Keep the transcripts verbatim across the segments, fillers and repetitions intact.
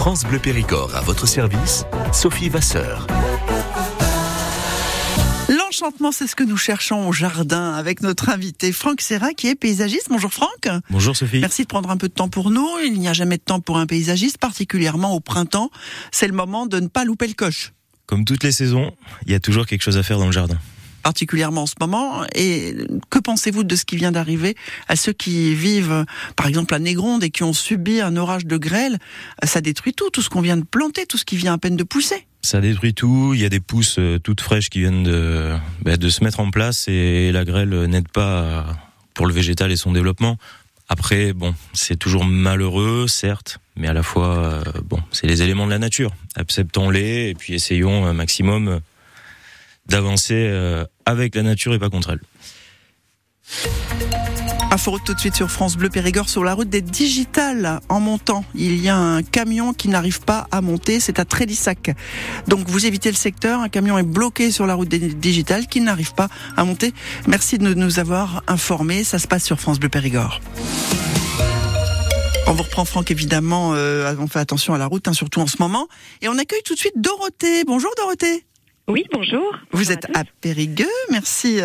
France Bleu Périgord à votre service, Sophie Vasseur. L'enchantement, c'est ce que nous cherchons au jardin avec notre invité Franck Serra qui est paysagiste. Bonjour Franck. Bonjour Sophie. Merci de prendre un peu de temps pour nous. Il n'y a jamais de temps pour un paysagiste, particulièrement au printemps. C'est le moment de ne pas louper le coche. Comme toutes les saisons, il y a toujours quelque chose à faire dans le jardin. Particulièrement en ce moment. Et que pensez-vous de ce qui vient d'arriver à ceux qui vivent, par exemple, à Négronde et qui ont subi un orage de grêle? Ça détruit tout, tout ce qu'on vient de planter, tout ce qui vient à peine de pousser. Ça détruit tout, il y a des pousses toutes fraîches qui viennent de, bah, de se mettre en place et la grêle n'aide pas pour le végétal et son développement. Après, bon, c'est toujours malheureux, certes, mais à la fois, euh, bon, c'est les éléments de la nature. Acceptons-les et puis essayons un maximum d'avancer euh, avec la nature et pas contre elle. Info tout de suite sur France Bleu Périgord, sur la route des Digitales en montant. Il y a un camion qui n'arrive pas à monter, c'est à Trélissac. Donc vous évitez le secteur, un camion est bloqué sur la route des Digitales qui n'arrive pas à monter. Merci de nous avoir informés, ça se passe sur France Bleu Périgord. On vous reprend Franck évidemment, euh, on fait attention à la route, hein, surtout en ce moment. Et on accueille tout de suite Dorothée. Bonjour Dorothée. Oui, bonjour. Vous bonjour êtes à, à Périgueux. Merci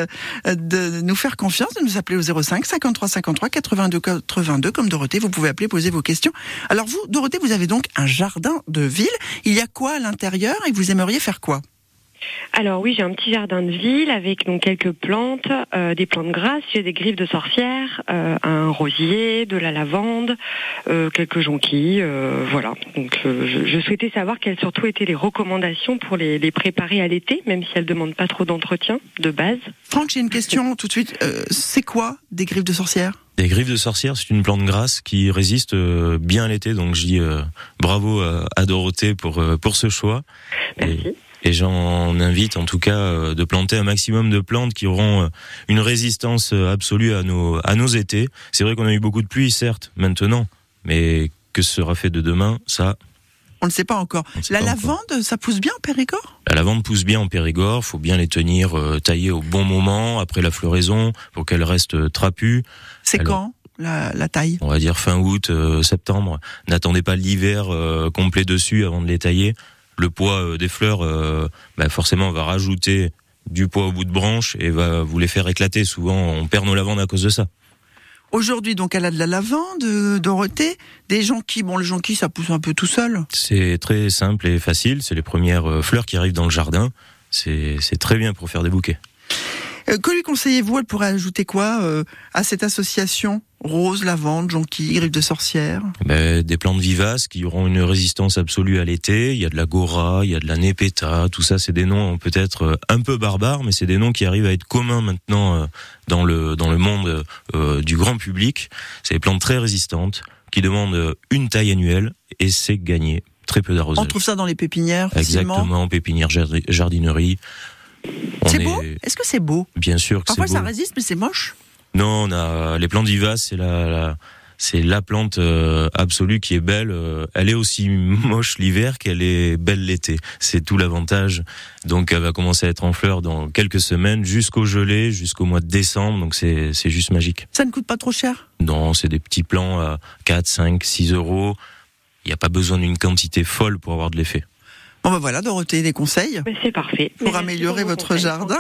de nous faire confiance, de nous appeler au zéro cinq cinquante-trois cinquante-trois quatre-vingt-deux quatre-vingt-deux. Comme Dorothée, vous pouvez appeler, poser vos questions. Alors vous, Dorothée, vous avez donc un jardin de ville. Il y a quoi à l'intérieur et vous aimeriez faire quoi ? Alors oui, j'ai un petit jardin de ville avec donc quelques plantes, euh, des plantes grasses, j'ai des griffes de sorcière, euh, un rosier, de la lavande, euh, quelques jonquilles, euh, voilà. Donc euh, je, je souhaitais savoir quelles surtout étaient les recommandations pour les, les préparer à l'été, même si elles demandent pas trop d'entretien de base. Franck, j'ai une question tout de suite. Euh, c'est quoi des griffes de sorcière ? Les griffes de sorcière, c'est une plante grasse qui résiste euh, bien à l'été, donc je dis euh, bravo à, à Dorothée pour euh, pour ce choix. Merci. Et... Et j'en invite en tout cas euh, de planter un maximum de plantes qui auront euh, une résistance absolue à nos à nos étés. C'est vrai qu'on a eu beaucoup de pluie, certes, maintenant, mais que sera fait de demain, ça... On ne sait pas encore. La pas lavande, encore. Ça pousse bien en Périgord ? La lavande pousse bien en Périgord, faut bien les tenir euh, taillées au bon moment, après la floraison, pour qu'elles restent trapues. C'est Alors, quand la, la taille ? On va dire fin août, euh, septembre. N'attendez pas l'hiver euh, complet dessus avant de les tailler. Le poids des fleurs, euh, bah forcément, va rajouter du poids au bout de branche et va vous les faire éclater. Souvent, on perd nos lavandes à cause de ça. Aujourd'hui, donc, elle a de la lavande, Dorothée, des jonquilles. Bon, les jonquilles, ça pousse un peu tout seul. C'est très simple et facile. C'est les premières fleurs qui arrivent dans le jardin. C'est, c'est très bien pour faire des bouquets. Euh, que lui conseillez-vous ? Elle pourrait ajouter quoi euh, à cette association ? Rose, lavande, jonquille, griffes de sorcière. Ben, des plantes vivaces qui auront une résistance absolue à l'été. Il y a de la gora, il y a de la népeta. Tout ça, c'est des noms peut-être un peu barbares, mais c'est des noms qui arrivent à être communs maintenant dans le dans le monde euh, du grand public. C'est des plantes très résistantes qui demandent une taille annuelle et c'est gagné. Très peu d'arrosage. On trouve ça dans les pépinières, facilement. Exactement, pépinière, jardinerie. On c'est est... beau ? Est-ce que c'est beau ? Bien sûr que Parfois, c'est beau. ça résiste, mais c'est moche. Non, on a les plantes vivaces, c'est la, la c'est la plante euh, absolue qui est belle. Euh, elle est aussi moche l'hiver qu'elle est belle l'été. C'est tout l'avantage. Donc, elle va commencer à être en fleurs dans quelques semaines, jusqu'au gelé, jusqu'au mois de décembre. Donc, c'est c'est juste magique. Ça ne coûte pas trop cher ? Non, c'est des petits plants à quatre, cinq, six euros. Il n'y a pas besoin d'une quantité folle pour avoir de l'effet. Bon ben voilà, Dorothée, des conseils. Mais c'est parfait. Pour Merci améliorer pour vos votre conseils. jardin.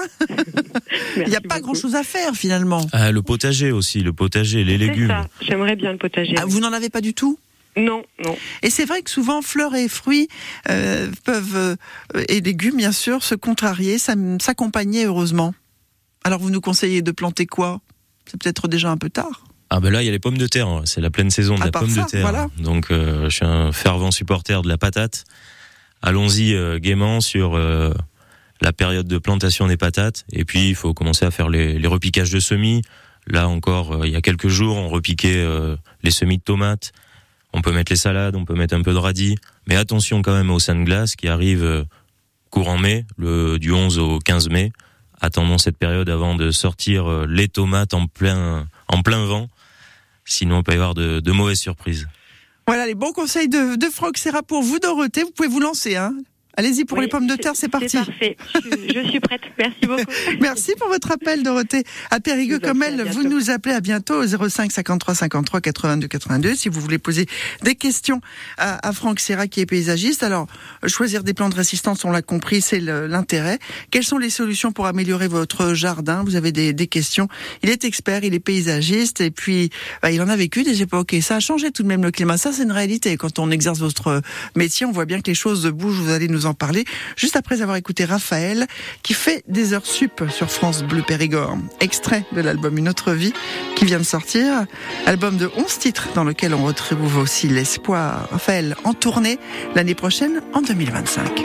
Il n'y a pas grand-chose à faire finalement. Ah, le potager aussi, le potager, les C'est légumes. ça. J'aimerais bien le potager. Ah, vous n'en avez pas du tout ? Non, non. Et c'est vrai que souvent fleurs et fruits euh, peuvent euh, et légumes bien sûr se contrarier, s'accompagner heureusement. Alors vous nous conseillez de planter quoi ? C'est peut-être déjà un peu tard. Ah ben là il y a les pommes de terre, c'est la pleine saison de À la part pomme ça, de terre. voilà. Donc euh, je suis un fervent supporter de la patate. Allons-y euh, gaiement sur euh, la période de plantation des patates et puis il faut commencer à faire les, les repiquages de semis. Là encore euh, il y a quelques jours on repiquait euh, les semis de tomates. On peut mettre les salades, on peut mettre un peu de radis, mais attention quand même au sein de glace qui arrive euh, courant mai, le du onze au quinze mai. Attendons cette période avant de sortir euh, les tomates en plein en plein vent. Sinon, il peut y avoir de, de mauvaises surprises. Voilà les bons conseils de, de Franck Serra pour vous, Dorothée. Vous pouvez vous lancer, hein. Allez-y pour Oui, les pommes de terre, c'est parti. C'est parfait. Je, je suis prête. Merci beaucoup. Merci pour votre appel, Dorothée. À Périgueux Je vous en comme prie, à elle, bientôt. vous nous appelez à bientôt au zéro cinq cinquante-trois cinquante-trois quatre-vingt-deux quatre-vingt-deux si vous voulez poser des questions à, à Franck Serra qui est paysagiste. Alors, choisir des plants de résistance, on l'a compris, c'est le, l'intérêt. Quelles sont les solutions pour améliorer votre jardin? Vous avez des, des questions. Il est expert, il est paysagiste et puis bah, il en a vécu des époques et ça a changé tout de même le climat. Ça, c'est une réalité. Quand on exerce votre métier, on voit bien que les choses bougent. Vous allez nous en parler. Juste après avoir écouté Raphaël, qui fait des heures sup sur France Bleu Périgord. Extrait de l'album Une autre vie, qui vient de sortir. Album de onze titres, dans lequel on retrouve aussi l'espoir. Raphaël en tournée l'année prochaine, en deux mille vingt-cinq.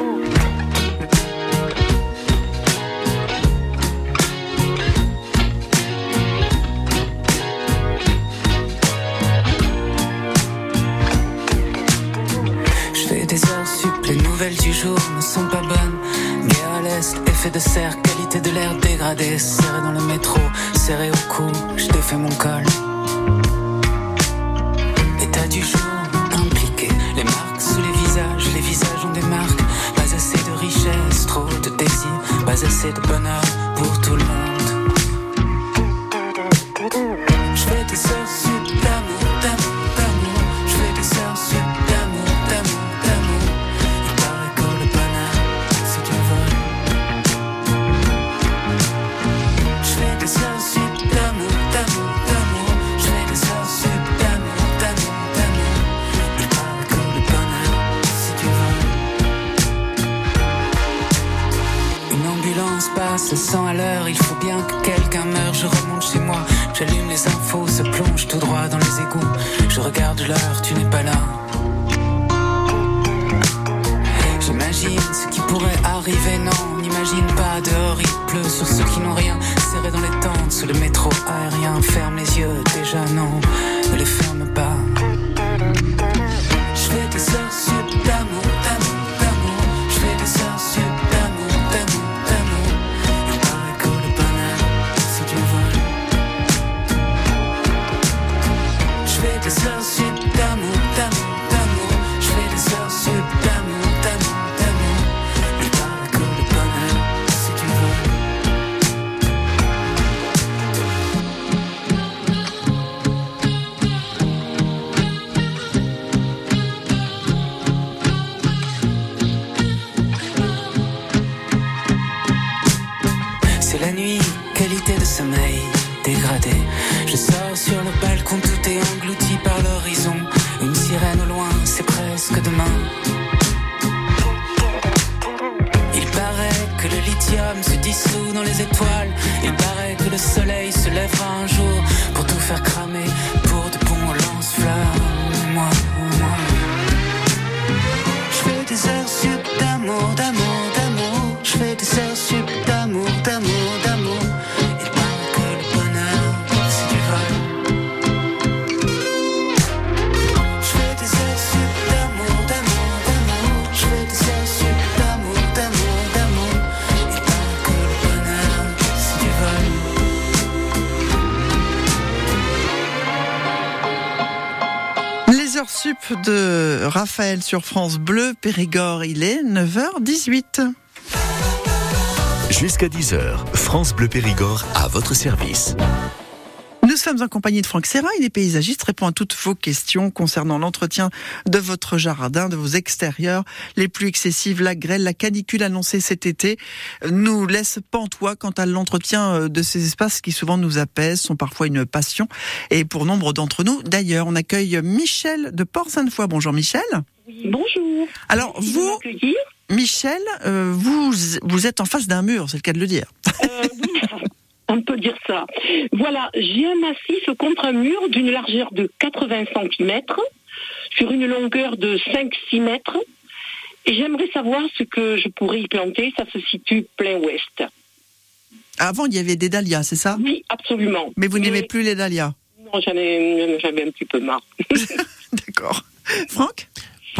Je fais des heures sup, les nouvelles du jour ne sont pas bonnes. Guerre à l'est, effet de serre, qualité de l'air dégradée. Serré dans le métro, serré au cou, je défais mon col. État du jour, impliqué. Les marques sous les visages, les visages ont des marques. Pas assez de richesse, trop de désir. Pas assez de bonheur pour tout le monde. Je fais des heures sup d'amour, d'amour, d'amour. Je fais des heures sup d'amour, d'amour, d'amour. Il paraît que le bonheur, c'est du vol. Je fais des heures sup d'amour, d'amour, d'amour. Je fais des heures sup d'amour, d'amour, d'amour. Il paraît que le bonheur, c'est du vol. Une ambulance passe à cent à l'heure. Il faut bien que quelqu'un meure. Je remonte chez moi, j'allume les infos, se plonge tout droit dans les égouts. Je regarde l'heure, tu n'es pas là. J'imagine ce qui pourrait arriver, non, on n'imagine pas. Dehors il pleut sur ceux qui n'ont rien. Serré dans les tentes, sous le métro aérien. Ferme les yeux, déjà non, ne les ferme pas. Je fais des heures sup d'amour, d'amour, d'amour. Je fais des heures sup d'amour, d'amour, d'amour. Il paraît que le bonheur, c'est du vol. Je fais des heures sup d'amour, d'amour, d'amour. Je fais des heures sup d'amour, d'amour, d'amour. Il paraît que le bonheur, c'est du vol. C'est la nuit, qualité de sommeil dégradée. Je sors sur le balcon, tout est englouti par l'horizon. Une sirène au loin, c'est presque demain. Il paraît que le lithium se dissout dans les étoiles. Il paraît que le soleil se lèvera un jour pour tout faire cramer, pour de bons lance-flammes. Moi, moi. Je fais des heures sup d'amour, d'amour, d'amour. Je fais des heures sup d'amour, d'amour, d'amour. Il paraît que le bonheur, c'est du vol. Je fais des heures sup d'amour, d'amour, d'amour. Je fais des heures sup d'amour, d'amour, d'amour. Il paraît que le bonheur, c'est du vol. Les heures sup de Raphaël sur France Bleu Périgord, il est neuf heures dix-huit. Jusqu'à dix heures, France Bleu Périgord à votre service. Nous sommes en compagnie de Franck Serra, il est paysagiste, répond à toutes vos questions concernant l'entretien de votre jardin, de vos extérieurs. Les pluies excessives, la grêle, la canicule annoncée cet été nous laissent pantois quant à l'entretien de ces espaces qui souvent nous apaisent, sont parfois une passion. Et pour nombre d'entre nous, d'ailleurs, on accueille Michel de Port-Sainte-Foy. Bonjour Michel. Oui, bonjour. Alors Merci de vous, m'accueillir. Michel, euh, vous, vous êtes en face d'un mur, c'est le cas de le dire. Euh, oui, on peut dire ça. Voilà, j'ai un massif contre un mur d'une largeur de quatre-vingts centimètres, sur une longueur de cinq à six mètres. Et j'aimerais savoir ce que je pourrais y planter. Ça se situe plein ouest. Avant, il y avait des dahlias, c'est ça ? Oui, absolument. Mais vous Mais- n'aimez plus les dahlias ? Non, j'en ai, j'en avais un petit peu marre. D'accord. Franck ? Bon,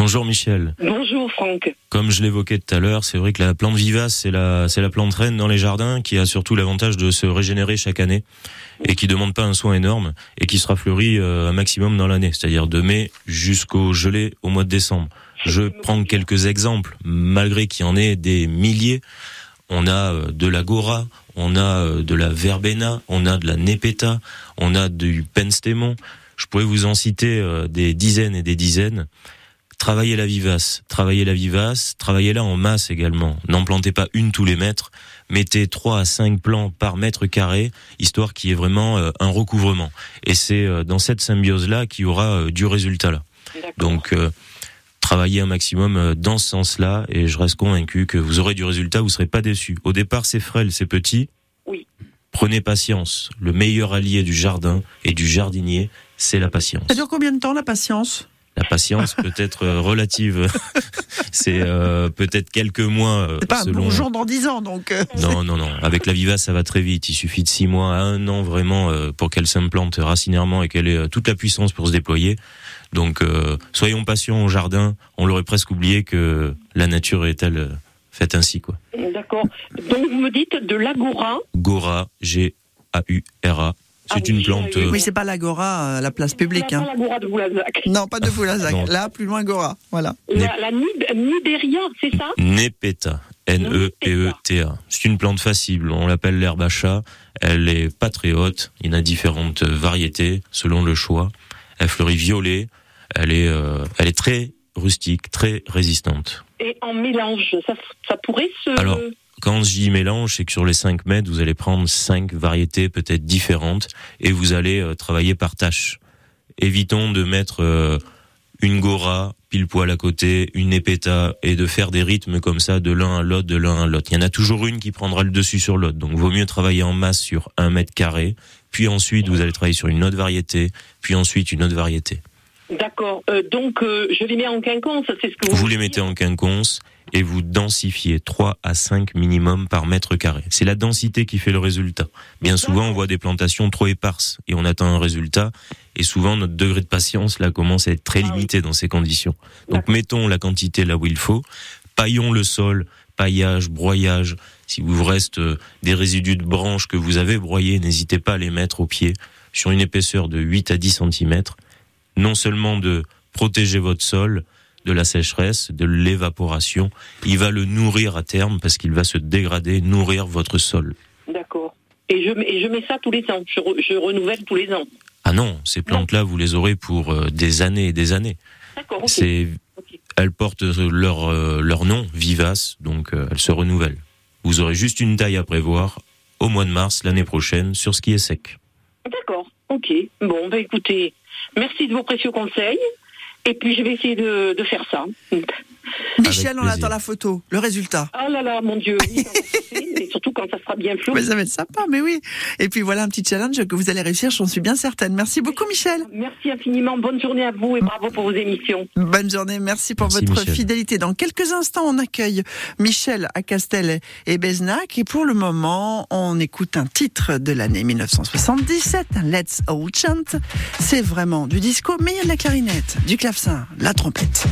Bonjour Michel. Bonjour Franck. Comme je l'évoquais tout à l'heure, c'est vrai que la plante vivace, c'est la, c'est la plante reine dans les jardins qui a surtout l'avantage de se régénérer chaque année et qui demande pas un soin énorme et qui sera fleurie euh, un maximum dans l'année, c'est-à-dire de mai jusqu'au gelé au mois de décembre. Je prends quelques exemples, malgré qu'il y en ait des milliers. On a euh, de la gora, on a euh, de la verbena, on a de la nepeta, on a du penstemon. Je pourrais vous en citer euh, des dizaines et des dizaines. Travaillez la vivace, travaillez la vivace, travaillez-la en masse également. N'en plantez pas une tous les mètres, mettez trois à cinq plants par mètre carré, histoire qu'il y ait vraiment euh, un recouvrement. Et c'est euh, dans cette symbiose-là qu'il y aura euh, du résultat là. D'accord. Donc, euh, travaillez un maximum euh, dans ce sens-là, et je reste convaincu que vous aurez du résultat, vous serez pas déçus. Au départ, c'est frêle, c'est petit. Oui. Prenez patience. Le meilleur allié du jardin et du jardinier, c'est la patience. Ça dure combien de temps, la patience ? La patience peut être relative. C'est euh, peut-être quelques mois. C'est pas selon... un bon jour dans dix ans, donc. Euh... Non, non, non. Avec la vivace, ça va très vite. Il suffit de six mois à un an vraiment euh, pour qu'elle s'implante racinairement et qu'elle ait euh, toute la puissance pour se déployer. Donc, euh, soyons patients au jardin. On l'aurait presque oublié que la nature est-elle euh, faite ainsi, quoi. D'accord. Donc, vous me dites de l'agora. Gora, G A U R A. C'est ah une oui, plante. Oui, c'est pas l'agora, la place publique. Pas Hein. l'agora de Boulazac. Non, pas de Boulazac. Là, plus loin, Gora. Voilà. La, la Nibéria, c'est ça ? Nepeta. N E P E T A. C'est une plante facile. On l'appelle l'herbe à chat. Elle est pas très haute. Il y en a différentes variétés selon le choix. Elle fleurit violet. Elle est, euh, elle est très rustique, très résistante. Et en mélange, ça, ça pourrait se... Alors, quand je dis mélange, c'est que sur les cinq mètres, vous allez prendre cinq variétés peut-être différentes et vous allez euh, travailler par tâche. Évitons de mettre euh, une gora pile poil à côté, une nepeta et de faire des rythmes comme ça de l'un à l'autre, de l'un à l'autre. Il y en a toujours une qui prendra le dessus sur l'autre. Donc, vaut mieux travailler en masse sur un mètre carré. Puis ensuite, vous allez travailler sur une autre variété. Puis ensuite, une autre variété. D'accord. Euh, donc, euh, je les mets en quinconce, c'est ce que vous Vous les mettez en quinconce et vous densifiez trois à cinq minimum par mètre carré. C'est la densité qui fait le résultat. Bien souvent, on voit des plantations trop éparses et on atteint un résultat. Et souvent, notre degré de patience, là, commence à être très limité dans ces conditions. Donc, mettons la quantité là où il faut. Paillons le sol, paillage, broyage. Si vous reste euh, des résidus de branches que vous avez broyés, n'hésitez pas à les mettre au pied sur une épaisseur de huit à dix centimètres. Non seulement de protéger votre sol de la sécheresse, de l'évaporation, il va le nourrir à terme parce qu'il va se dégrader, nourrir votre sol. D'accord. Et je, et je mets ça tous les ans, je, re, je renouvelle tous les ans. Ah non, ces plantes-là, vous les aurez pour euh, des années et des années. D'accord, ok. C'est, okay. Elles portent leur, euh, leur nom, vivace, donc euh, elles se renouvellent. Vous aurez juste une taille à prévoir au mois de mars l'année prochaine sur ce qui est sec. D'accord, ok. Bon, bah écoutez, merci de vos précieux conseils. Et puis je vais essayer de, de faire ça. Michel, on attend la photo, le résultat. Ah là là, mon Dieu, oui, et surtout quand ça sera bien flou. Mais ça va être sympa, mais oui. Et puis voilà un petit challenge que vous allez réussir, j'en suis bien certaine. Merci beaucoup, Michel. Merci infiniment, bonne journée à vous et bravo pour vos émissions. Bonne journée, merci pour merci votre Michel. Fidélité. Dans quelques instants, on accueille Michel à Castel et Beznac. Et pour le moment, on écoute un titre de l'année dix-neuf cent soixante-dix-sept, Let's All Chant. C'est vraiment du disco, mais il y a de la clarinette, du clavecin, la trompette.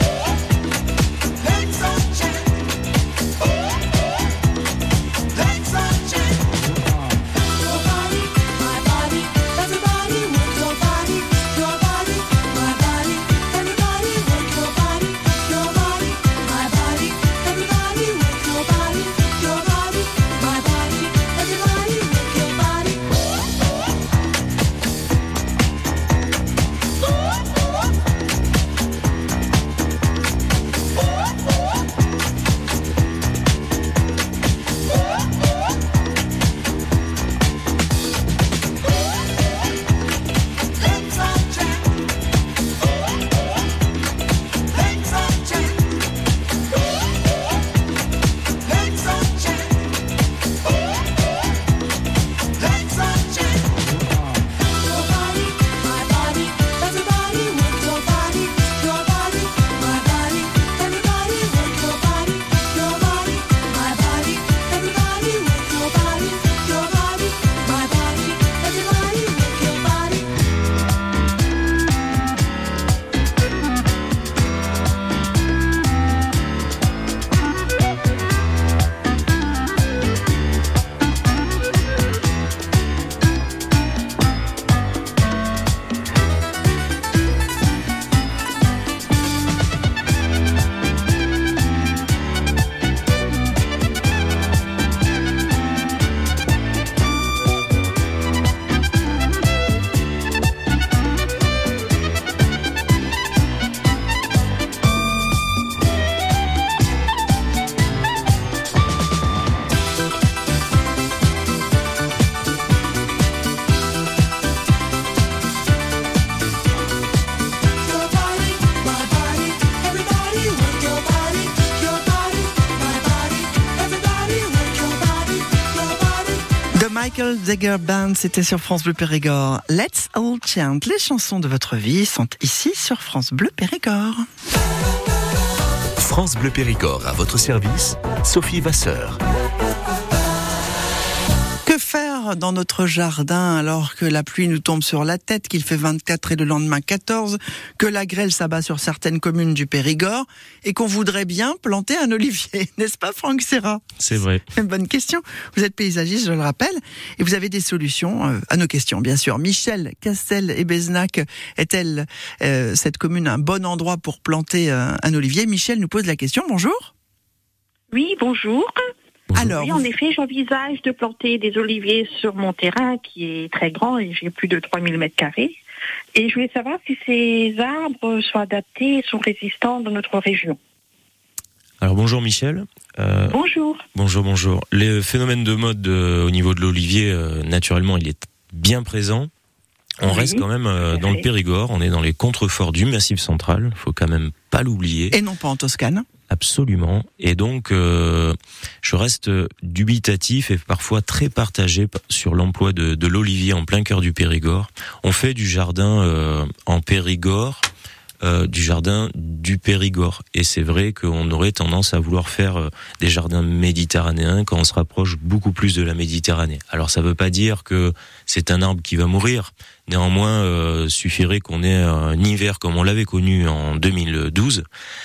Let's Michael Jagger Band, c'était sur France Bleu Périgord. Let's All Chant, les chansons de votre vie sont ici sur France Bleu Périgord. France Bleu Périgord à votre service, Sophie Vasseur. Que faire dans notre jardin alors que la pluie nous tombe sur la tête, qu'il fait vingt-quatre et le lendemain quatorze, que la grêle s'abat sur certaines communes du Périgord et qu'on voudrait bien planter un olivier, n'est-ce pas Franck Serra ? C'est vrai. Bonne question. Vous êtes paysagiste, je le rappelle, et vous avez des solutions à nos questions, bien sûr. Michel, Castel et Beznac, est-elle, euh, cette commune, un bon endroit pour planter euh, un olivier ? Michel nous pose la question. Bonjour. Oui, bonjour. Alors, oui, en effet, j'envisage de planter des oliviers sur mon terrain qui est très grand et j'ai plus de trois mille mètres carrés. Et je voulais savoir si ces arbres sont adaptés et sont résistants dans notre région. Alors bonjour Michel. Euh, bonjour. Bonjour, bonjour. Le phénomène de mode euh, au niveau de l'olivier, euh, naturellement, il est bien présent. On oui, reste quand même euh, dans le Périgord, on est dans les contreforts du Massif central, faut quand même pas l'oublier. Et non pas en Toscane. Absolument. Et donc, euh, je reste dubitatif et parfois très partagé sur l'emploi de, de l'olivier en plein cœur du Périgord. On fait du jardin euh, en Périgord, euh, du jardin du Périgord. Et c'est vrai qu'on aurait tendance à vouloir faire euh, des jardins méditerranéens quand on se rapproche beaucoup plus de la Méditerranée. Alors, ça veut pas dire que c'est un arbre qui va mourir. Néanmoins, euh, suffirait qu'on ait un hiver comme on l'avait connu en deux mille douze.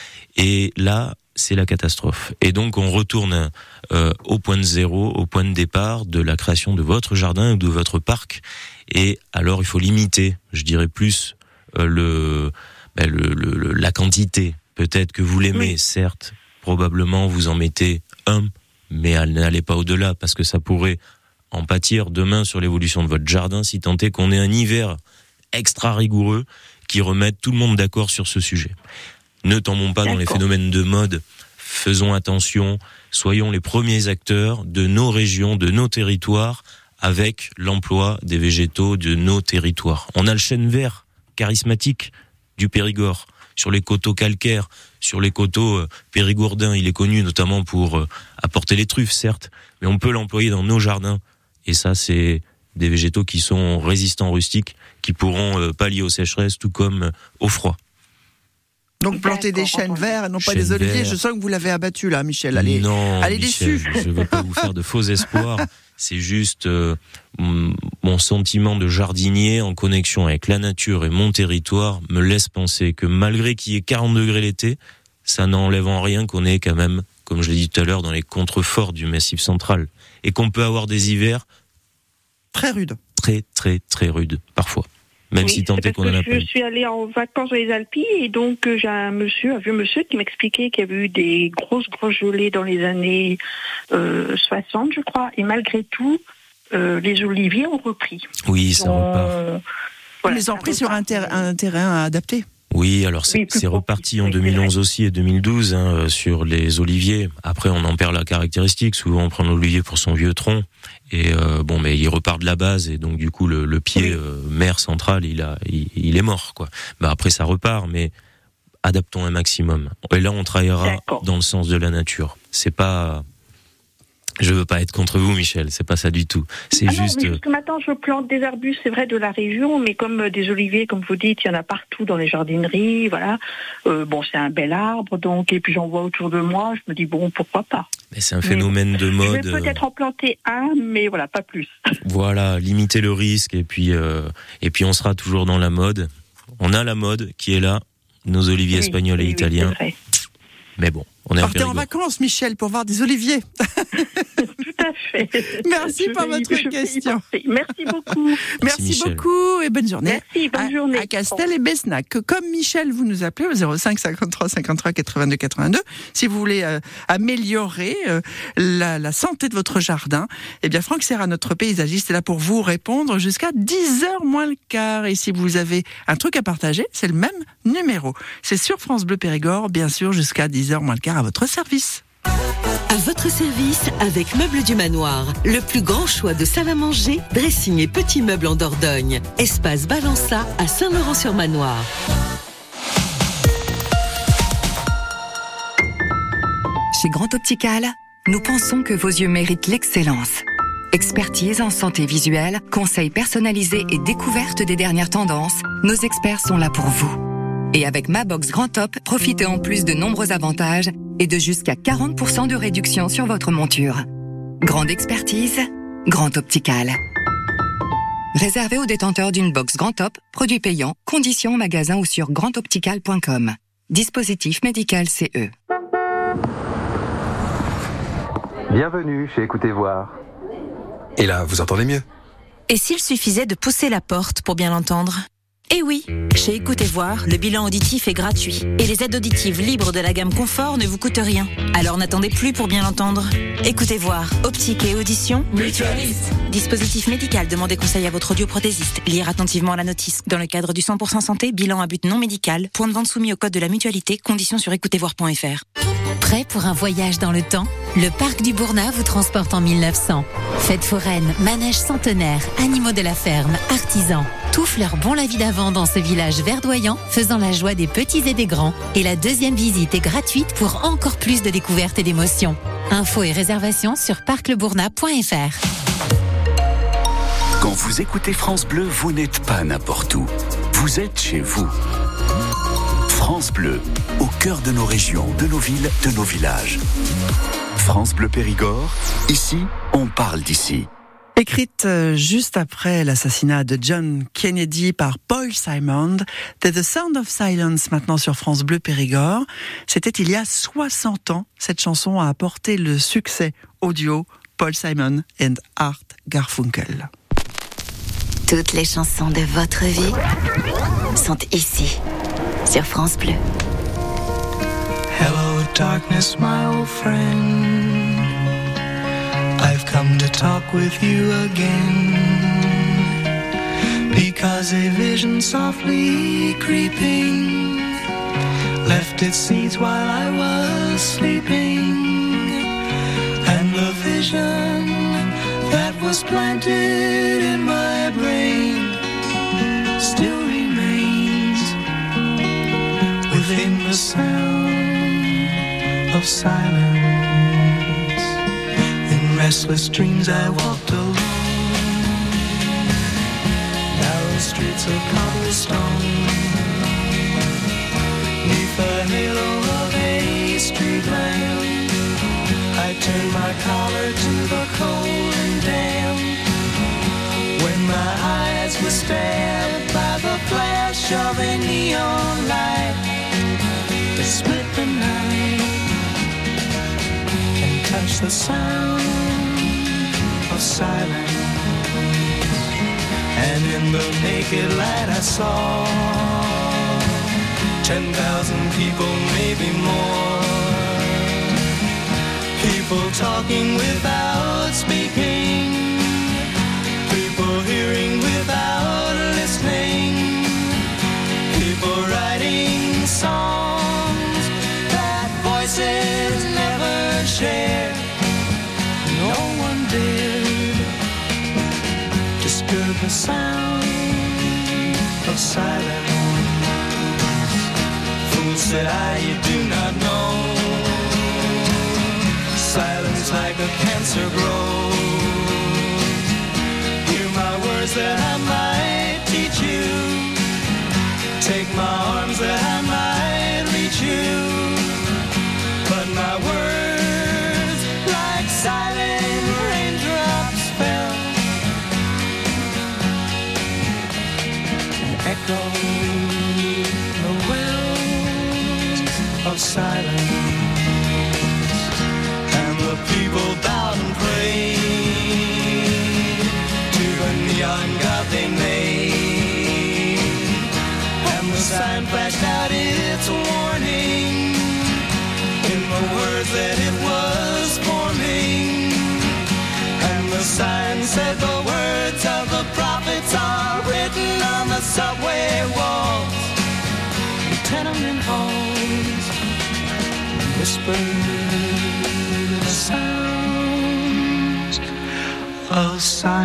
Et là, c'est la catastrophe. Et donc, on retourne euh, au point de zéro, au point de départ de la création de votre jardin ou de votre parc. Et alors, il faut limiter, je dirais plus, euh, le, ben, le, le la quantité. Peut-être que vous l'aimez, oui. Certes, probablement vous en mettez un, mais n'allez pas au-delà, parce que ça pourrait en pâtir demain sur l'évolution de votre jardin, si tant est qu'on ait un hiver extra rigoureux qui remette tout le monde d'accord sur ce sujet. Ne tombons pas D'accord. dans les phénomènes de mode, faisons attention, soyons les premiers acteurs de nos régions, de nos territoires, avec l'emploi des végétaux de nos territoires. On a le chêne vert charismatique du Périgord, sur les coteaux calcaires, sur les coteaux euh, périgourdins, il est connu notamment pour euh, apporter les truffes, certes, mais on peut l'employer dans nos jardins, et ça c'est des végétaux qui sont résistants rustiques, qui pourront euh, pallier aux sécheresses, tout comme euh, au froid. Donc planter des chênes verts et non pas des oliviers. Vert. Je sens que vous l'avez abattu là, Michel. Allez, non, allez Michel, déçu. Je ne veux pas vous faire de faux espoirs. C'est juste euh, mon sentiment de jardinier en connexion avec la nature et mon territoire me laisse penser que malgré qu'il y ait quarante degrés l'été, ça n'enlève en rien qu'on est quand même, comme je l'ai dit tout à l'heure, dans les contreforts du Massif central. Et qu'on peut avoir des hivers très rudes. Très, très, très rudes, parfois. Même oui, si tant est qu'on en a pas. Je suis allée en vacances dans les Alpes et donc j'ai un monsieur, un vieux monsieur qui m'expliquait qu'il y avait eu des grosses, grosses gelées dans les années euh, soixante, je crois. Et malgré tout, euh, les oliviers ont repris. Oui, ça on... repart. Voilà, ils ont repris sur un, ter- un terrain adapté. Oui, alors c'est, oui, c'est reparti en deux mille onze aussi et deux mille douze hein, sur les oliviers. Après, on en perd la caractéristique. Souvent, on prend l'olivier pour son vieux tronc. Et euh, bon, mais il repart de la base et donc du coup, le, le pied oui. euh, mère central, il a, il, il est mort, quoi. Bah après, ça repart, mais adaptons un maximum. Et là, on travaillera D'accord. dans le sens de la nature. C'est pas. Je veux pas être contre vous, Michel. C'est pas ça du tout. C'est ah juste. Non, mais jusque maintenant, je plante des arbustes, c'est vrai, de la région, mais comme des oliviers, comme vous dites, il y en a partout dans les jardineries, voilà. Euh, bon, c'est un bel arbre, donc, et puis j'en vois autour de moi. Je me dis bon, pourquoi pas. Mais c'est un phénomène mais, de mode. Je vais peut-être en planter un, mais voilà, pas plus. Voilà, limiter le risque, et puis euh, et puis on sera toujours dans la mode. On a la mode qui est là, nos oliviers oui, espagnols et oui, italiens. Oui, c'est vrai. Mais bon, on est Partez en vacances, Michel, pour voir des oliviers. Tout à fait. Merci pour votre y, question. Merci beaucoup. Merci, Merci beaucoup et bonne journée. Merci, bonne à, journée. À Castel et Besnac. Comme Michel, vous nous appelez au zéro cinq cinquante-trois cinquante-trois quatre-vingt-deux quatre-vingt-deux. Si vous voulez euh, améliorer euh, la, la santé de votre jardin, eh bien, Franck Serra, notre paysagiste, est là pour vous répondre jusqu'à dix heures moins le quart. Et si vous avez un truc à partager, c'est le même numéro. C'est sur France Bleu Périgord, bien sûr, jusqu'à dix heures moins le quart à votre service. À votre service avec Meubles du Manoir. Le plus grand choix de salle à manger, dressing et petits meubles en Dordogne. Espace Balança à Saint-Laurent-sur-Manoir. Chez Grand Optical, nous pensons que vos yeux méritent l'excellence. Expertise en santé visuelle, conseils personnalisés et découverte des dernières tendances, nos experts sont là pour vous. Et avec Ma Box Grand Top, profitez en plus de nombreux avantages et de jusqu'à quarante pour cent de réduction sur votre monture. Grande expertise, Grand Optical. Réservé aux détenteurs d'une box Grand Top, produit payant, conditions en magasin ou sur grand optical point com. Dispositif médical C E. Bienvenue chez Écoutez Voir. Et là, vous entendez mieux? Et s'il suffisait de pousser la porte pour bien l'entendre? Eh oui, chez Écoutez Voir, le bilan auditif est gratuit. Et les aides auditives libres de la gamme Confort ne vous coûtent rien. Alors n'attendez plus pour bien l'entendre. Écoutez Voir, optique et audition, mutualiste. Dispositif médical, demandez conseil à votre audioprothésiste. Lire attentivement la notice. Dans le cadre du cent pour cent santé, bilan à but non médical. Point de vente soumis au code de la mutualité. Conditions sur écoutez voir point f r. Prêt pour un voyage dans le temps? Le parc du Bournat vous transporte en mille neuf cents. Fêtes foraines, manèges centenaires, animaux de la ferme, artisans. Tout fleure bon la vie d'avant dans ce village verdoyant, faisant la joie des petits et des grands. Et la deuxième visite est gratuite pour encore plus de découvertes et d'émotions. Infos et réservations sur parc le bournat point f r. Quand vous écoutez France Bleu, vous n'êtes pas n'importe où. Vous êtes chez vous. France Bleu, au cœur de nos régions, de nos villes, de nos villages. France Bleu Périgord, ici, on parle d'ici. Écrite juste après l'assassinat de John Kennedy par Paul Simon, The Sound of Silence maintenant sur France Bleu Périgord. C'était il y a soixante ans. Cette chanson a apporté le succès audio Paul Simon and Art Garfunkel. Toutes les chansons de votre vie sont ici, sur France Bleu. Hello darkness, my old friend. I've come to talk with you again, because a vision softly creeping left its seeds while I was sleeping, and the vision that was planted in my brain still remains within the sound of silence. In restless dreams I walked alone, narrow streets of cobblestone, neath the halo of a street lamp. I turned my collar to the cold and damp, when my eyes were stabbed by the flash of a neon light that split the night and touched the sound of silence. And in the naked light I saw ten thousand people, maybe more, people talking without speaking, people hearing without listening, people writing songs that voices never shared. No one dared disturb the sound of silence. Fool, said I, you do not know, silence like a cancer grows. Hear my words that I might teach you, take my arms that I might reach you, but my words like silent raindrops fell and echoed the wells of silence. The people bowed and prayed to the neon god they made, and the sign flashed out its warning in the words that it was forming, and the sign said the words of the prophets are written on the subway walls, the tenement halls, whispered sounds of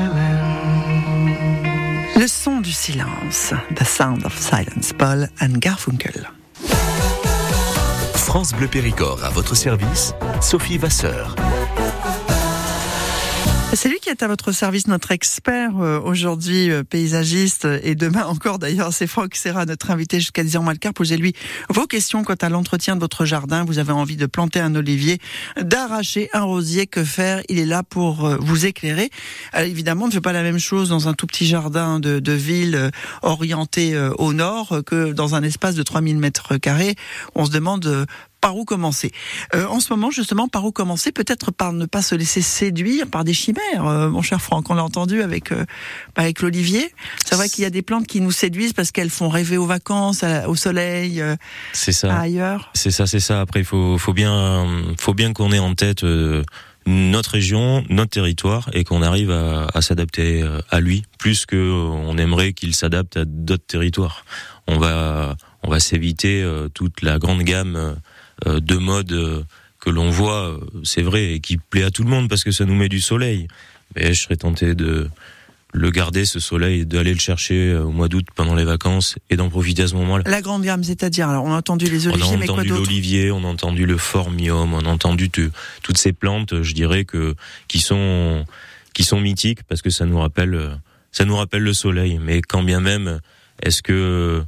silence. Le son du silence, The Sound of Silence, Paul and Garfunkel. France Bleu Périgord à votre service, Sophie Vasseur. C'est lui qui est à votre service, notre expert euh, aujourd'hui, euh, paysagiste, et demain encore d'ailleurs, c'est Franck Serra, notre invité jusqu'à dix heures moins le quart. Posez-lui vos questions quant à l'entretien de votre jardin. Vous avez envie de planter un olivier, d'arracher un rosier, que faire? Il est là pour euh, vous éclairer. Alors, évidemment, on ne fait pas la même chose dans un tout petit jardin de, de ville euh, orienté euh, au nord euh, que dans un espace de trois mille mètres carrés. On se demande euh, par où commencer. Euh, en ce moment, justement, par où commencer? Peut-être par ne pas se laisser séduire par des chimères, euh, mon cher Franck. On l'a entendu avec euh, avec l'olivier. C'est vrai qu'il y a des plantes qui nous séduisent parce qu'elles font rêver aux vacances, à, au soleil, euh, c'est ça. ailleurs. C'est ça, c'est ça. Après, il faut, faut bien, faut bien qu'on ait en tête euh, notre région, notre territoire, et qu'on arrive à, à s'adapter à lui, plus que on aimerait qu'il s'adapte à d'autres territoires. On va, on va s'éviter euh, toute la grande gamme euh, de mode euh, que l'on voit, euh, c'est vrai, et qui plaît à tout le monde parce que ça nous met du soleil. Mais je serais tenté de le garder, ce soleil, d'aller le chercher au mois d'août pendant les vacances et d'en profiter à ce moment-là. La grande gamme, c'est-à-dire, alors on a entendu les oliviers, mais quoi d'autre? On a entendu l'olivier, on a entendu le phormium, on a entendu t- toutes ces plantes, je dirais que qui sont qui sont mythiques parce que ça nous rappelle ça nous rappelle le soleil. Mais quand bien même, est-ce que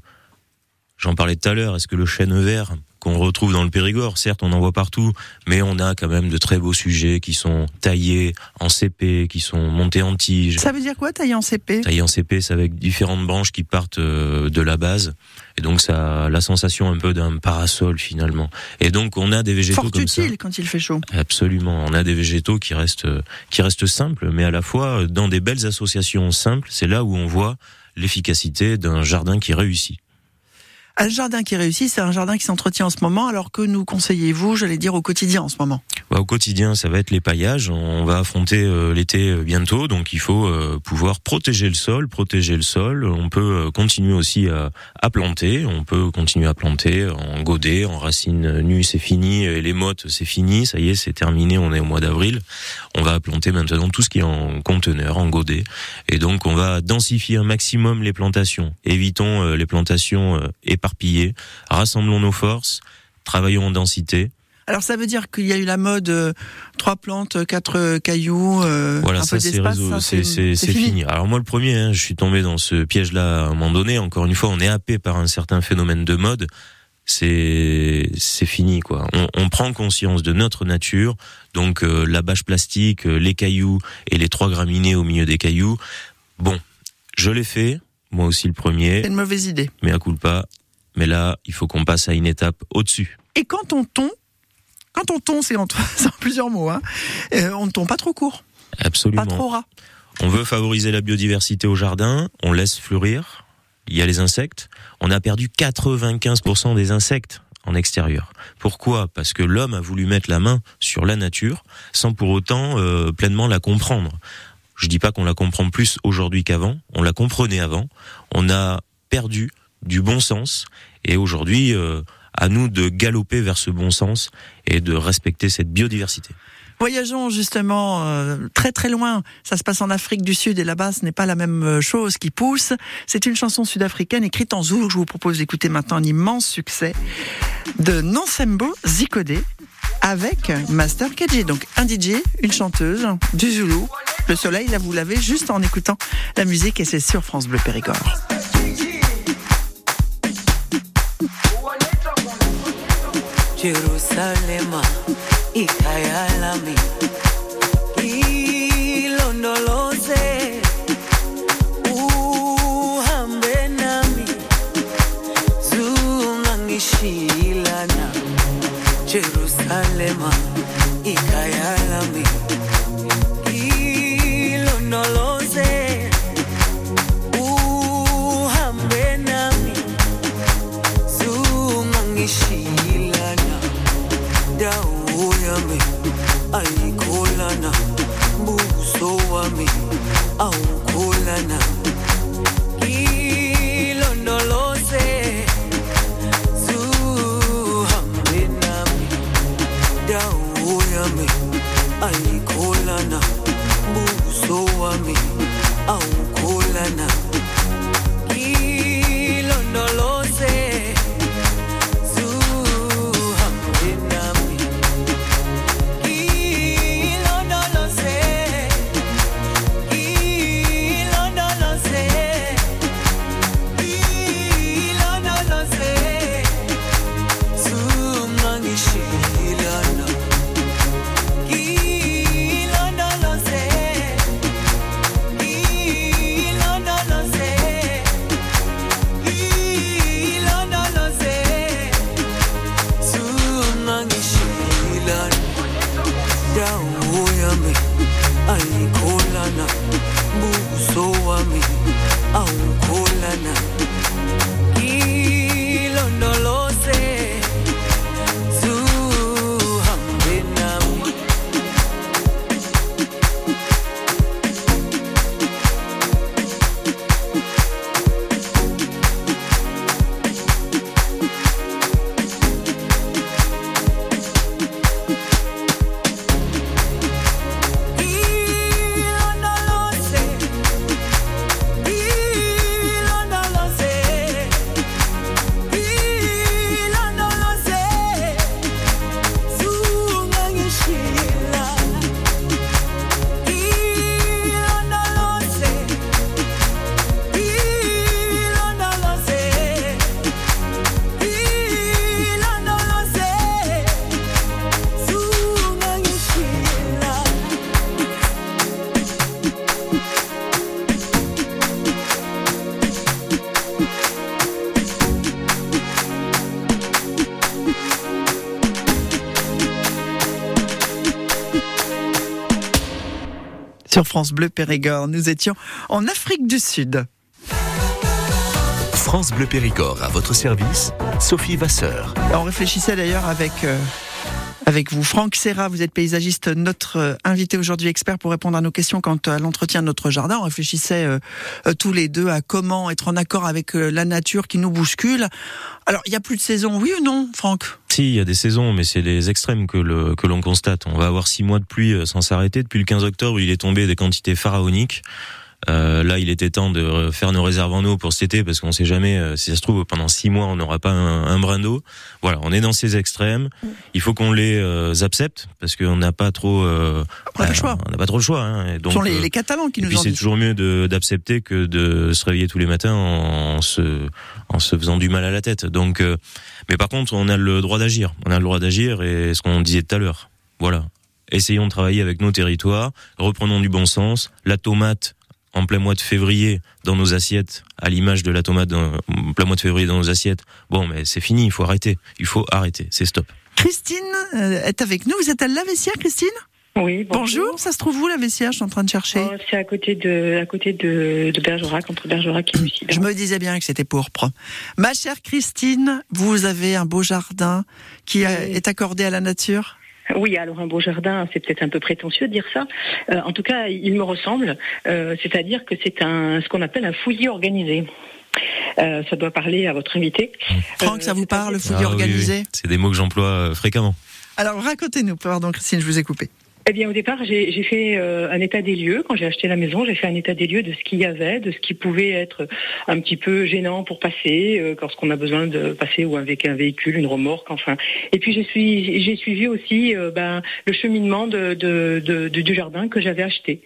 j'en parlais tout à l'heure, est-ce que le chêne vert qu'on retrouve dans le Périgord, certes on en voit partout, mais on a quand même de très beaux sujets qui sont taillés en C P, qui sont montés en tige. Ça veut dire quoi, taillé en C P? Taillé en C P, c'est avec différentes branches qui partent de la base, et donc ça a la sensation un peu d'un parasol finalement. Et donc on a des végétaux fort comme ça. Fort utile quand il fait chaud. Absolument, on a des végétaux qui restent qui restent simples, mais à la fois dans des belles associations simples. C'est là où on voit l'efficacité d'un jardin qui réussit. Un jardin qui réussit, c'est un jardin qui s'entretient en ce moment, alors que nous conseillez-vous, j'allais dire, au quotidien en ce moment? Bah, au quotidien, ça va être les paillages. On va affronter euh, l'été bientôt, donc il faut euh, pouvoir protéger le sol, protéger le sol. On peut euh, continuer aussi à, à planter. On peut continuer à planter en godet, en racines nues, c'est fini. Et les mottes, c'est fini. Ça y est, c'est terminé. On est au mois d'avril. On va planter maintenant tout ce qui est en conteneur, en godet. Et donc, on va densifier un maximum les plantations. Évitons euh, les plantations euh, éparpillées. Rassemblons nos forces. Travaillons en densité. Alors ça veut dire qu'il y a eu la mode euh, trois plantes, quatre cailloux, euh, voilà, un ça, peu c'est d'espace, réseau, ça c'est, c'est, c'est, c'est fini. fini. Alors moi le premier, hein, je suis tombé dans ce piège-là à un moment donné. Encore une fois, on est happé par un certain phénomène de mode. C'est c'est fini quoi. On, on prend conscience de notre nature, donc euh, la bâche plastique, euh, les cailloux et les trois graminées au milieu des cailloux. Bon, je l'ai fait, moi aussi le premier. C'est une mauvaise idée. Mais à culpa. Mais là, il faut qu'on passe à une étape au-dessus. Et quand on tond, quand on tond, c'est en, c'est en plusieurs mots, hein, euh, on ne tond pas trop court. Absolument. Pas trop ras. On veut favoriser la biodiversité au jardin, on laisse fleurir. Il y a les insectes. On a perdu quatre-vingt-quinze pour cent des insectes en extérieur. Pourquoi ? Parce que l'homme a voulu mettre la main sur la nature sans pour autant euh, pleinement la comprendre. Je dis pas qu'on la comprend plus aujourd'hui qu'avant. On la comprenait avant. On a perdu du bon sens. Et aujourd'hui, euh, à nous de galoper vers ce bon sens et de respecter cette biodiversité. Voyageons justement euh, très très loin. Ça se passe en Afrique du Sud et là-bas, ce n'est pas la même chose qui pousse. C'est une chanson sud-africaine écrite en zoulou. Je vous propose d'écouter maintenant un immense succès de Nonsembo Zikodé avec Master K J. Donc un D J, une chanteuse, du zoulou. Le soleil, là vous l'avez juste en écoutant la musique et c'est sur France Bleu Périgord. Jerusalema ikayalami ilondoloze uhambe nami zungangishilana Jerusalema ikayalami ilondoloze uhambe nami zungangishilana dawo yami ayikholana buso wami awukholana ilondoloze zuhambe nami dawo yami ayikholana buso wami awukholana ilondoloze zuhambe nami ilondoloze aukulana ilondoloze zuhambe nami. Sur France Bleu Périgord, nous étions en Afrique du Sud. France Bleu Périgord, à votre service, Sophie Vasseur. On réfléchissait d'ailleurs avec... Euh Avec vous, Franck Serra, vous êtes paysagiste, notre invité aujourd'hui, expert pour répondre à nos questions quant à l'entretien de notre jardin. On réfléchissait euh, euh, tous les deux à comment être en accord avec euh, la nature qui nous bouscule. Alors, il n'y a plus de saison, oui ou non, Franck ? Si, il y a des saisons, mais c'est les extrêmes que, le, que l'on constate. On va avoir six mois de pluie sans s'arrêter. Depuis le quinze octobre, il est tombé des quantités pharaoniques. Euh, là, il était temps de faire nos réserves en eau pour cet été, parce qu'on sait jamais, euh, si ça se trouve, pendant six mois, on n'aura pas un, un brin d'eau. Voilà, on est dans ces extrêmes. Il faut qu'on les euh, accepte, parce qu'on n'a pas trop, euh, on n'a pas le choix. On n'a pas trop le choix. Hein, et donc, ce sont les, euh, les Catalans qui et nous puis en c'est disent. toujours mieux de, d'accepter que de se réveiller tous les matins en se, en se faisant du mal à la tête. Donc, euh, mais par contre, on a le droit d'agir. On a le droit d'agir, et ce qu'on disait tout à l'heure. Voilà. Essayons de travailler avec nos territoires. Reprenons du bon sens. La tomate, en plein mois de février, dans nos assiettes, à l'image de la tomate en plein mois de février dans nos assiettes, bon, mais c'est fini, il faut arrêter. Il faut arrêter, c'est stop. Christine euh, est avec nous. Vous êtes à La Vessière, Christine ? Oui, bonjour. Bonjour, ça se trouve où, La Vessière ? Je suis en train de chercher. Oh, c'est à côté de, à côté de, de Bergerac, entre Bergerac et Lucie. Je me disais bien que c'était pourpre. Ma chère Christine, vous avez un beau jardin qui oui. est accordé à la nature ? Oui, alors un beau jardin, c'est peut-être un peu prétentieux de dire ça. Euh, en tout cas, il me ressemble. Euh, c'est-à-dire que c'est un, ce qu'on appelle un fouillis organisé. Euh, ça doit parler à votre invité. Franck, euh, ça vous parle, le fouillis ah, organisé ? Oui, oui. C'est des mots que j'emploie euh, fréquemment. Alors racontez-nous, pardon Christine, je vous ai coupé. Eh bien, au départ, j'ai, j'ai fait euh, un état des lieux. Quand j'ai acheté la maison, j'ai fait un état des lieux de ce qu'il y avait, de ce qui pouvait être un petit peu gênant pour passer, euh, lorsqu'on a besoin de passer ou avec un véhicule, une remorque, enfin. Et puis, j'ai suivi, j'ai suivi aussi euh, ben, le cheminement de, de, de, de, du jardin que j'avais acheté.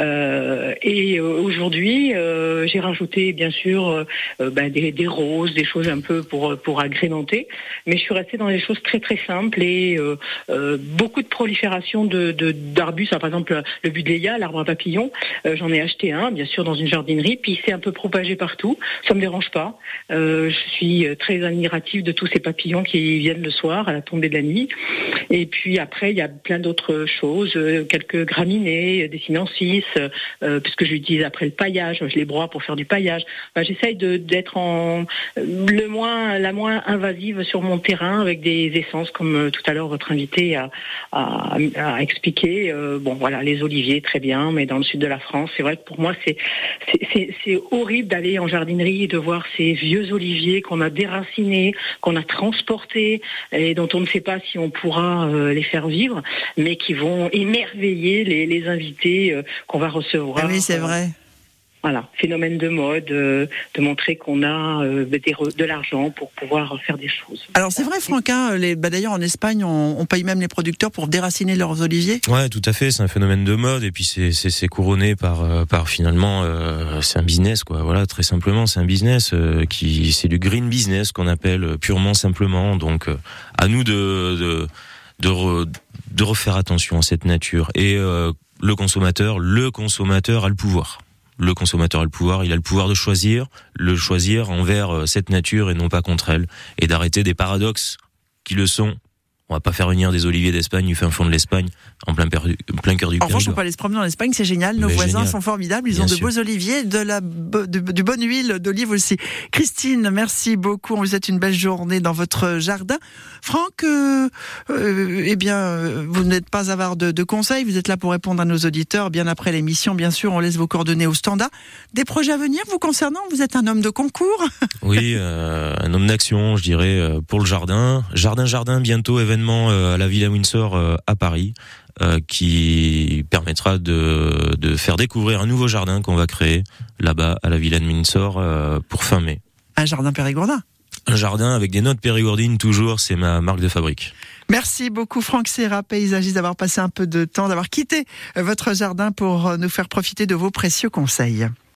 Euh, et euh, aujourd'hui, euh, j'ai rajouté, bien sûr, euh, ben, des, des roses, des choses un peu pour, pour agrémenter. Mais je suis restée dans des choses très, très simples et euh, euh, beaucoup de prolifération de, de d'arbustes, hein, par exemple le buddleia, l'arbre à papillons, euh, j'en ai acheté un, bien sûr, dans une jardinerie, puis c'est un peu propagé partout, ça me dérange pas. Euh, je suis très admirative de tous ces papillons qui viennent le soir, à la tombée de la nuit. Et puis après, il y a plein d'autres choses, euh, quelques graminées, des sinensis, euh, puisque je l'utilise après le paillage, je les broie pour faire du paillage. Enfin, j'essaye de, d'être en le moins, la moins invasive sur mon terrain, avec des essences, comme euh, tout à l'heure votre invité a, a, a expliqué. Euh, bon, voilà, les oliviers, très bien, mais dans le sud de la France, c'est vrai que pour moi, c'est, c'est, c'est, c'est horrible d'aller en jardinerie et de voir ces vieux oliviers qu'on a déracinés, qu'on a transportés et dont on ne sait pas si on pourra euh, les faire vivre, mais qui vont émerveiller les, les invités euh, qu'on va recevoir. Ah oui, c'est vrai. Voilà, phénomène de mode, euh, de montrer qu'on a euh, des, de l'argent pour pouvoir faire des choses. Alors c'est vrai, Franck, hein, les, bah d'ailleurs en Espagne, on, on paye même les producteurs pour déraciner leurs oliviers. Ouais, tout à fait, c'est un phénomène de mode et puis c'est, c'est, c'est couronné par, euh, par finalement, euh, c'est un business, quoi. Voilà, très simplement, c'est un business euh, qui, c'est du green business qu'on appelle euh, purement simplement. Donc, euh, à nous de, de, de, re, de refaire attention à cette nature et euh, le consommateur, le consommateur a le pouvoir. Le consommateur a le pouvoir, il a le pouvoir de choisir, le choisir envers cette nature et non pas contre elle, et d'arrêter des paradoxes qui le sont On va pas faire venir des oliviers d'Espagne du fin fond de l'Espagne en plein, per... plein cœur du En revanche, on Périgord. peut aller se promener en Espagne, c'est génial. Nos Mais voisins génial. sont formidables. Ils Bien ont de sûr. beaux oliviers, de la de, du bonne huile d'olive aussi. Christine, merci beaucoup. On vous souhaite une belle journée dans votre jardin. Franck, euh, euh, eh bien, euh, vous n'êtes pas avare de, de conseils. Vous êtes là pour répondre à nos auditeurs. Bien après l'émission, bien sûr, on laisse vos coordonnées au standard. Des projets à venir vous concernant? Vous êtes un homme de concours? Oui, euh, un homme d'action, je dirais, euh, pour le jardin. Jardin, jardin, bientôt événement euh, à la Villa Windsor euh, à Paris, euh, qui permettra de, de faire découvrir un nouveau jardin qu'on va créer là-bas à la Villa de Windsor euh, pour fin mai. Un jardin périgourdin. Un jardin avec des notes périgourdines, toujours, c'est ma marque de fabrique. Merci beaucoup Franck Serra, paysagiste, d'avoir passé un peu de temps, d'avoir quitté votre jardin pour nous faire profiter de vos précieux conseils.